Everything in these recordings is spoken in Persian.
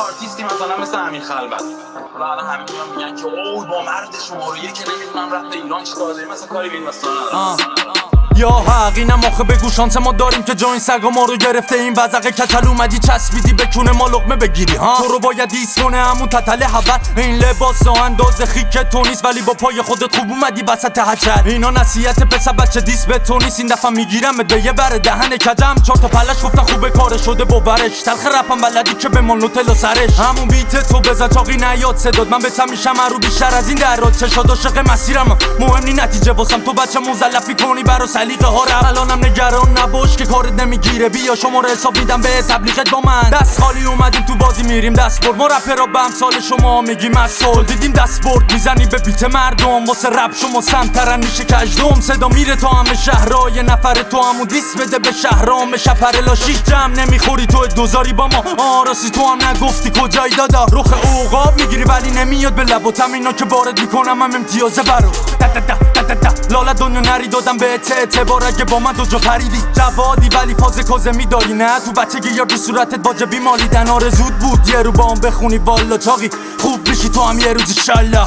آرتیستی مثلا مثل امیر خلوت و الان همه میگن که اوه با مرد شماره یک که نمیدونم رفت ایران چیکار داره، مثلا کاری به این واسه ندارم. یا حق اینم آخه بگو شانس ما داریم که جا این سگا ما رو گرفته. این وزقه کچل اومدی چسبیدی به کونه ما لقمه بگیری ها. تو رو باید ایست کنه همون تتل حبت. این لباس و انداز خیک تو نیست ولی با پای خودت خوب اومدی وسط هچل. اینا نصیحت پسر بچه دیس به تو نیست. این دفعه میگیرم به یه بر دهن کجم. چهار تا پلش گفتن خوبه کار شده باورش. تلخ رپم بلدی که به مونوتل و سرش. همون بیت تو بزن چاقی نیاد صداد. من بهتم میشم رو بیشتر از این درات. چشاد عاشق مسیرم مهم نی نتیجه واسم. تو بچه مزلفی کنی برا سلیقه ها رو. الانم نگران نباش که کارت نمیگیره. بیا شما رو حساب میدم به تبلیغت با من. دست خالی اومدیم تو بازی میریم دست برد. ما رپرها به امثال شما میگیم مسئول. دیدیم دست برد میزنی به بیت مردم. واسه رپ شما سمترن میشه کجدم. صدا میره تا همه شهرهای نفر تو همون دیس بده به شهرام شپر لاشی. جمع نمیخوری تو دوزاری با ما. راستی تو هم نگفتی کجایی دادا. رخ عقاب میگیری ولی نمیاد به لباتم. اینا که وارد میکنم هم امتیازه برو. لالا دنیا نری دادم به اعتبار. اگه با من دو جا پریدی جوادی ولی فاز کازه میداری نه. تو بچگی یا تو صورتت واجبی مالیدن. آرزود بود یه رو با هم بخونی والا چاقی. خوب بشی تو هم یه روز انشالله.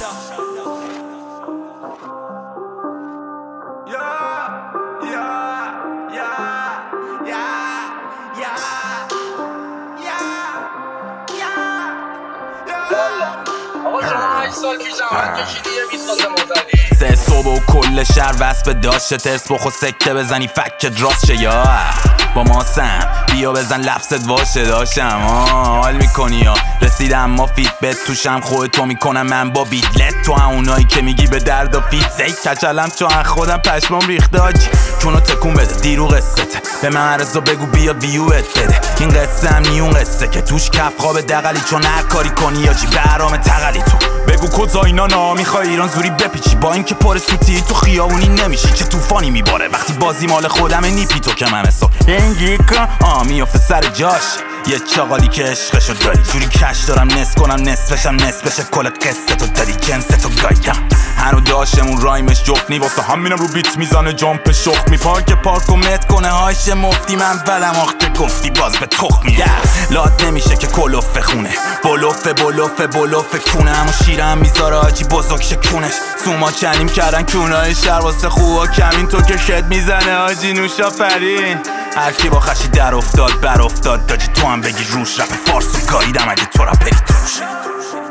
آقا شما 8 سال پیش زحمت کشیدی یه 20 سال مزدی. 3 صبح و کل شهر وصف داشته. ترس بخو سکته بزنی فکت راست شه یا با ما سم. بیا بزن لفظت واشه داشتم حال میکنی یا رسیدم ما فیت بت توشم. خودتو میکنم من با بیدلت. تو اونایی که میگی به درد و فیت زی کچلم چون خودم پشمام ریخته آجی. چونو تکون بده دیرو قصته به من عرضا بگو بیا ویوت بده. این قصه هم نیون قصه که توش کف خواب دقلی. چون هر کاری کنی یا جی برام تقلی. تو بگو کجا اینا نا میخوای ایران زوری بپیچی. با اینکه پر سوتی تو خیابونی نمیشی. چه طوفانی میباره وقتی بازی مال خودمه. نیپی تو که من حساب انگیکا میافته سر جاش. یه چاقالی که عشقشو داری جوری کش دارم نصف کنم نصفشم نصف بشه. کل قصه تو داری جنس تو گایم. هنو داشتمون رایمش جفنی واسه همینم رو بیت میزانه جامپ شخ می. پارک و مت کنه هاش مفتی. من بلم آخته گفتی باز به تخمی. لات نمیشه که کلوف خونه. بلوفه کونه. همون شیرم میذاره آجی بزرگ شکونش. سوما چنیم کردن کونای شهر واسه خوبا کمین. تو که شد میزنه آجی نوشا فرین. هرکی با خشی در افتاد بر افتاد داجی. تو هم بگی روش رپ فارسو گاییدم اگه تو را پری توش.